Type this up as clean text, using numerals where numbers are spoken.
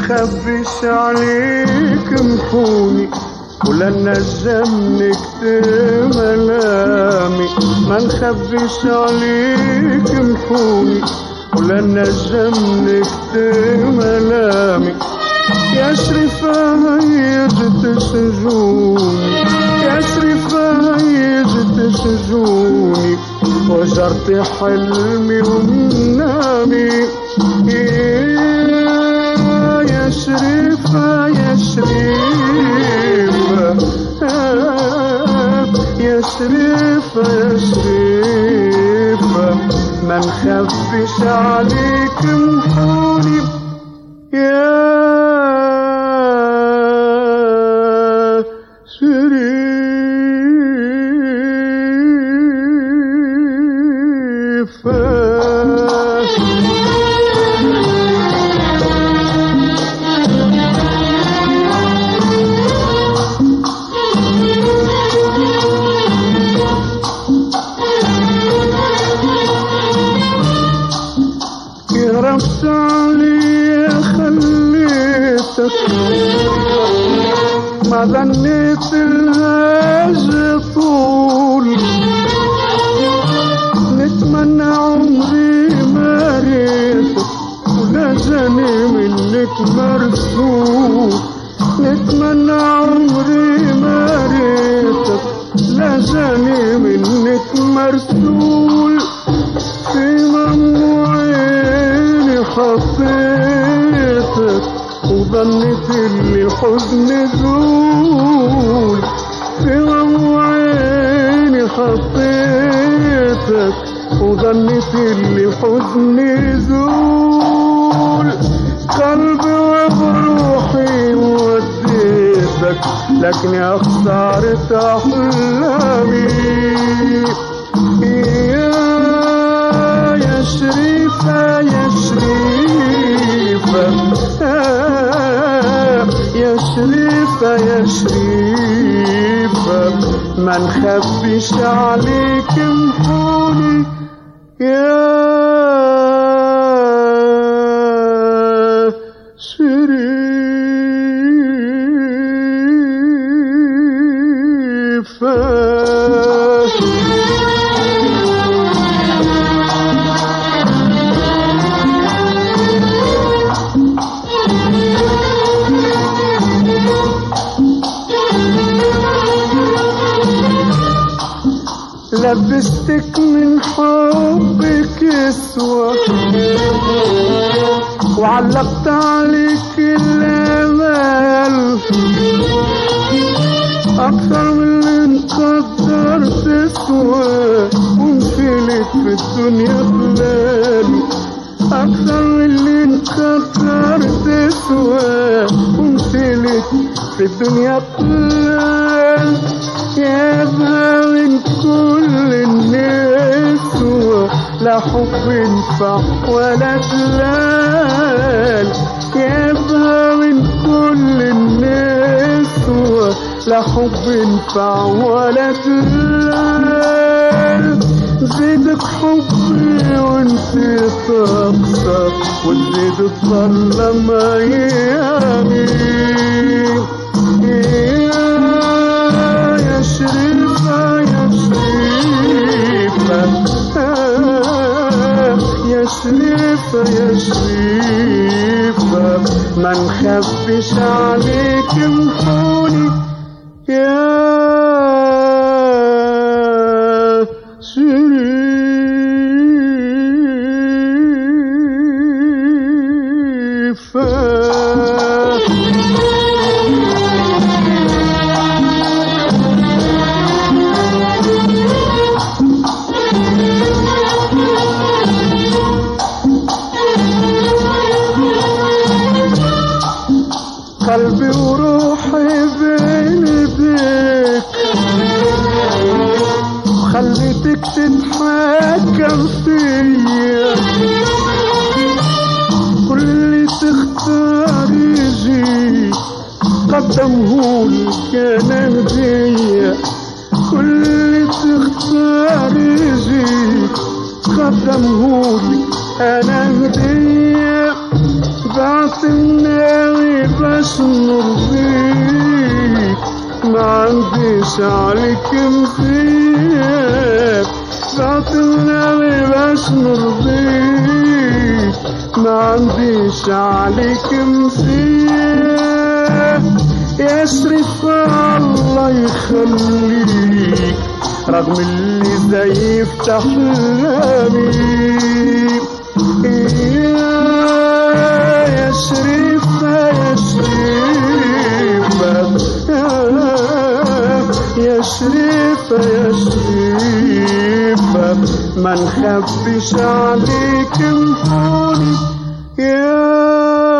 نخبيش عليك محوني ولا نجمك ملامي، ما نخبيش عليك محوني ولا نجمك ملامي. يا شريفة هيجت شجوني، يا شريفة هيجت شجوني وجرت حلمي ومنامي. يا شريفة يا شريفة يا شريفة يا شريفة ما نخبيش عليك محوني يا ربت علي خليتك ما ظنيت الهاج طول، نتمنى عمري ما ريتك ولا جاني منك مرسول، نتمنى عمري ما ريتك لا جاني منك مرسول. في ممنوعين حطيتك وظنيت اللي حزن زول، في ممنوعين حطيتك وظنيت اللي حزن زول. قلبي وبروحي وديتك لكني خسرت أحلامي. يا شريفة يا شريفة يا شريفة يا شريفة ما نخبيش عليك محوني يا شريفة. لبستك من حبك اسوى وعلقت عليك الامال اكثر من اللي انقدر تسوى، ومثلك في الدنيا خلالي اكثر من اللي انقدر تسوى، ومثلك في الدنيا خلالي. يا من كل النسوة لا حب ينفع ولا دلال، يا من كل النسوة لا حب ينفع ولا دلال. زيدك حبي وانت تقصر وتزيد تظلم ايامي. يا شريفة يا شريفة يا شريفة يا شريفة ما نخبيش عليك محوني يا شريفة. قلبي وروحي بين ايديك وخليتك تتحكم فيا، كل اللي تختار يجي قدمهولك انا هدية، كل اللي تختار يجي قدمهولك انا هدية. بعت الناوي بس نرضيك، ما عنديش عليك مثيل. بعتلني بس نرضيك، ما عنديش عليك مثيل. يا شريف الله يخليك، رغم اللي زيفت احلامي. يا شريف يا شريف يا شريف يا شريف، ما نخبيش عليك نقولي يا